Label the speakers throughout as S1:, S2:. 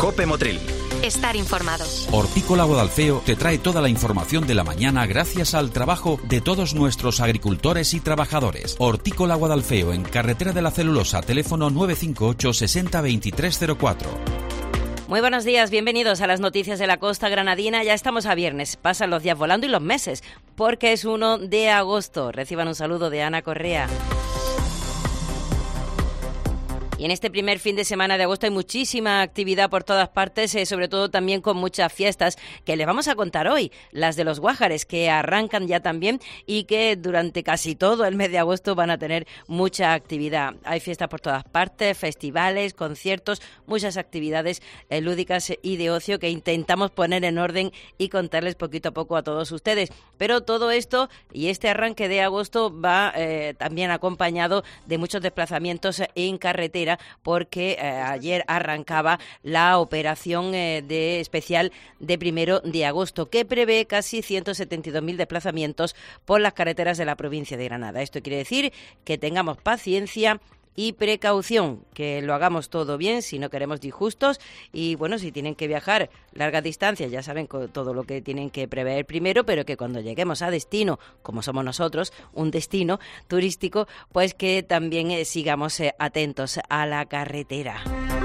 S1: COPE Motril.
S2: Estar informado.
S3: Hortícola Guadalfeo te trae toda la información de la mañana gracias al trabajo de todos nuestros agricultores y trabajadores. Hortícola Guadalfeo, en Carretera de la Celulosa, teléfono 958 60 2304.
S4: Muy buenos días, bienvenidos a las noticias de la costa granadina. Ya estamos a viernes, pasan los días volando y los meses, porque es 1 de agosto. Reciban un saludo de Ana Correa. Y en este primer fin de semana de agosto hay muchísima actividad por todas partes, sobre todo también con muchas fiestas que les vamos a contar hoy. Las de los Guájares, que arrancan ya también y que durante casi todo el mes de agosto van a tener mucha actividad. Hay fiestas por todas partes, festivales, conciertos, muchas actividades lúdicas y de ocio que intentamos poner en orden y contarles poquito a poco a todos ustedes. Pero todo esto y este arranque de agosto va también acompañado de muchos desplazamientos en carretera, porque ayer arrancaba la operación especial de 1 de agosto, que prevé casi 172.000 desplazamientos por las carreteras de la provincia de Granada. Esto quiere decir que tengamos paciencia y precaución, que lo hagamos todo bien si no queremos disgustos. Y bueno, si tienen que viajar largas distancias, ya saben todo lo que tienen que prever primero, pero que cuando lleguemos a destino, como somos nosotros, un destino turístico, pues que también sigamos atentos a la carretera.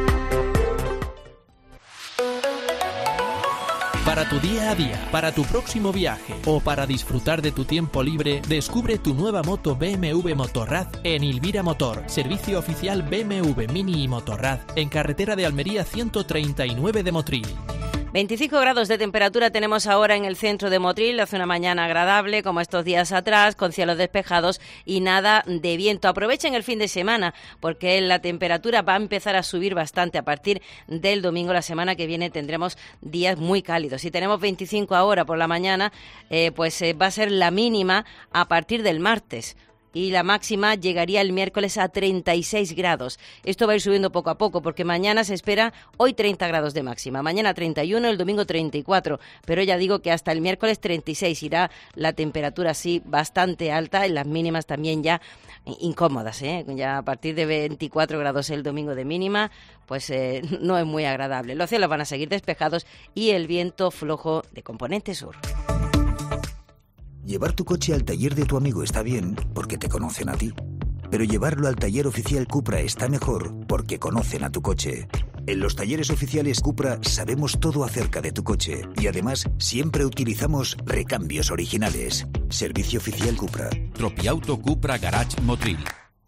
S5: Para tu día a día, para tu próximo viaje o para disfrutar de tu tiempo libre, descubre tu nueva moto BMW Motorrad en Ilvira Motor, servicio oficial BMW Mini y Motorrad, en carretera de Almería 139 de Motril.
S4: 25 grados de temperatura tenemos ahora en el centro de Motril. Hace una mañana agradable, como estos días atrás, con cielos despejados y nada de viento. Aprovechen el fin de semana, porque la temperatura va a empezar a subir bastante. A partir del domingo, la semana que viene, tendremos días muy cálidos. Si tenemos 25 ahora por la mañana, pues va a ser la mínima a partir del martes. Y la máxima llegaría el miércoles a 36 grados. Esto va a ir subiendo poco a poco, porque mañana se espera hoy 30 grados de máxima, mañana 31, el domingo 34, pero ya digo que hasta el miércoles 36 irá la temperatura así bastante alta, y las mínimas también ya incómodas, ya a partir de 24 grados el domingo de mínima, pues no es muy agradable. Los cielos van a seguir despejados y el viento flojo de componente sur.
S6: Llevar tu coche al taller de tu amigo está bien porque te conocen a ti. Pero llevarlo al taller oficial Cupra está mejor porque conocen a tu coche. En los talleres oficiales Cupra sabemos todo acerca de tu coche y además siempre utilizamos recambios originales. Servicio oficial Cupra.
S3: Tropiauto Cupra Garage Motril.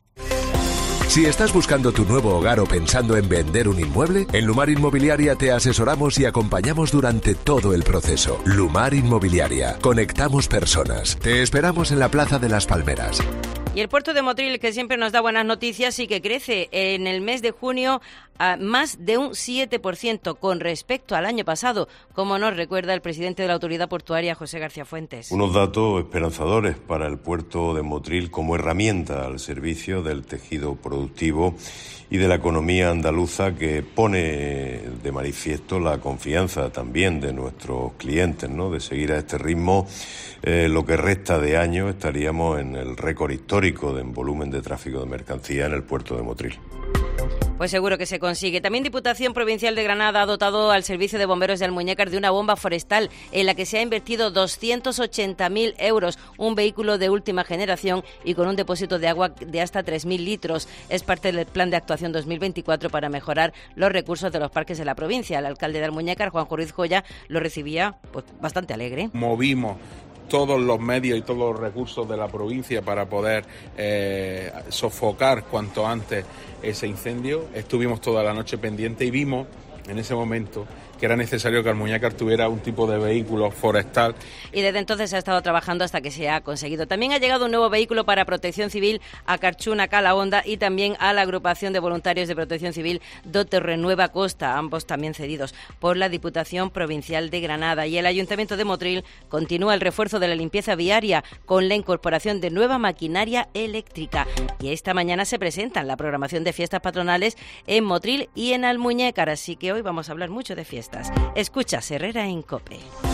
S7: Si estás buscando tu nuevo hogar o pensando en vender un inmueble, en Lumar Inmobiliaria te asesoramos y acompañamos durante todo el proceso. Lumar Inmobiliaria. Conectamos personas. Te esperamos en la Plaza de las Palmeras.
S4: Y el puerto de Motril, que siempre nos da buenas noticias y que crece en el mes de junio a más de un 7% con respecto al año pasado, como nos recuerda el presidente de la Autoridad Portuaria, José García Fuentes.
S8: Unos datos esperanzadores para el puerto de Motril como herramienta al servicio del tejido productivo y de la economía andaluza, que pone de manifiesto la confianza también de nuestros clientes, ¿no? De seguir a este ritmo, lo que resta de año estaríamos en el récord histórico en volumen de tráfico de mercancía en el puerto de Motril.
S4: Pues seguro que se consigue. También Diputación Provincial de Granada ha dotado al Servicio de Bomberos de Almuñécar de una bomba forestal en la que se ha invertido 280.000 euros, un vehículo de última generación y con un depósito de agua de hasta 3.000 litros. Es parte del Plan de Actuación 2024 para mejorar los recursos de los parques de la provincia. El alcalde de Almuñécar, Juanjo Ruiz Joya, lo recibía pues bastante alegre.
S9: Movimos todos los medios y todos los recursos de la provincia para poder sofocar cuanto antes ese incendio. Estuvimos toda la noche pendiente y vimos en ese momento que era necesario que Almuñécar tuviera un tipo de vehículo forestal. Y desde entonces ha estado trabajando hasta que se ha conseguido. También ha llegado un nuevo vehículo para Protección Civil a Carchuna, Calahonda, y también a la agrupación de voluntarios de Protección Civil Dote Renueva Costa, ambos también cedidos por la Diputación Provincial de Granada. Y el Ayuntamiento de Motril continúa el refuerzo de la limpieza viaria con la incorporación de nueva maquinaria eléctrica. Y esta mañana se presentan la programación de fiestas patronales en Motril y en Almuñécar, así que hoy vamos a hablar mucho de fiestas. Escucha Herrera en COPE.